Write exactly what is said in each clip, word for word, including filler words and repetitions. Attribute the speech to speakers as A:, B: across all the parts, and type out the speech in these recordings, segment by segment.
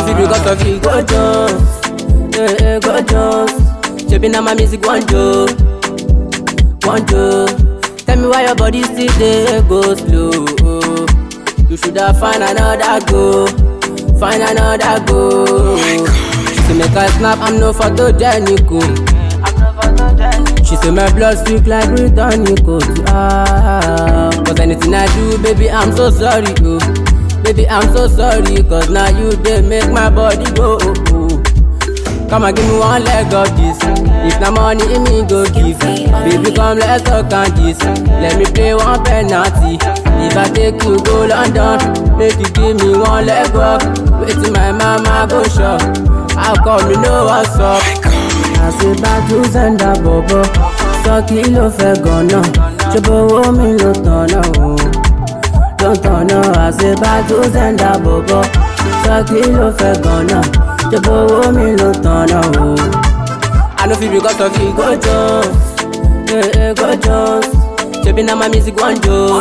A: feel because of you, go Jones. Hey, hey, go Jones. Shaping up my music, one Joe. One Joe. Tell me why your body still there, go slow. You shoulda find another go. Find another go. She say make I snap, I'm no photogenic. She say my blood speak like Britannico. Ah, cause anything I do, baby, I'm so sorry, oh. Baby, I'm so sorry, cause now you they make my body go. Oh. Come and give me one leg of this. If na money, me go give. Baby, come let's talk on this. Let me play one penalty. If I take you go London, make you give me one leg up. Wait till my mama go shop. How come you know what's up? I say back to send a bobo. So kilo fe gonna. Chobo mi lo tana o. Don't turn up. I say back to send a bobo. So kilo fe gonna. Chobo mi lo tana o. I know feel because of you, go Jones. Yeah, yeah, go Jones. Shaping up my music, one Joe.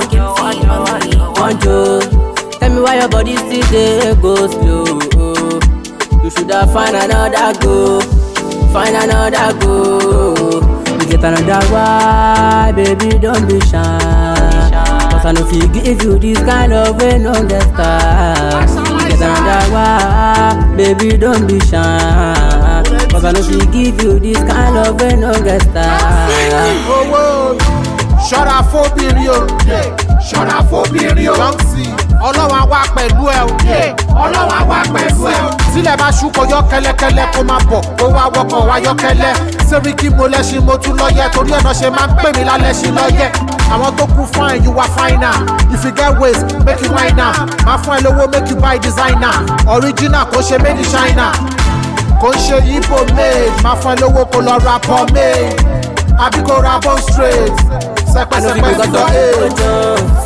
A: One Joe. Tell me why your body still there, go slow. You shoulda find another go. Find another go. You get another why, baby, don't be shy. Cause I know if you give you this kind of way, no get stars. You get another why, baby, don't be shy. Cause I know if you give you this kind of way, no get stars.
B: Oh, whoa. Shut up for being real. Shut up for being real. Young C. Ọlọ́wà wá pẹ̀lú ẹ o. Ọlọ́wà wá pẹ̀lú ẹ o. Tílẹ̀ bá ṣú kò yọ kẹ́lẹ́kẹ́lẹ́ kó máa bọ̀ kó wá wọkọ̀ wá yọkẹ́lẹ́. Sẹ́ríkì mo lẹ́ṣin mo tún lọ́yẹ̀ torí ọ̀nà ṣe máa ń pè mí lálẹ́ṣin lọ́yẹ̀. Àwọn tó kú fine you are fine now. If you get waste make you wine now. Máa fún ẹ lówó make you buy designer. Original kò ṣe made in China. Kò ń ṣe Igbo made. Máa fún ẹ lówó kó lọ ra pomade. Àbí kó ra bone straight. Sẹ́pẹ́sẹ́pẹ́ fi lọ ẹ̀.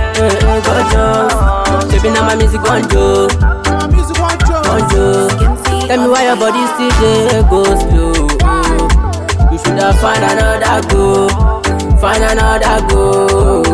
A: Shaping up my music, one Joe. One Joe. Tell me why your body still there, go slow. You shoulda find another go. Find another go.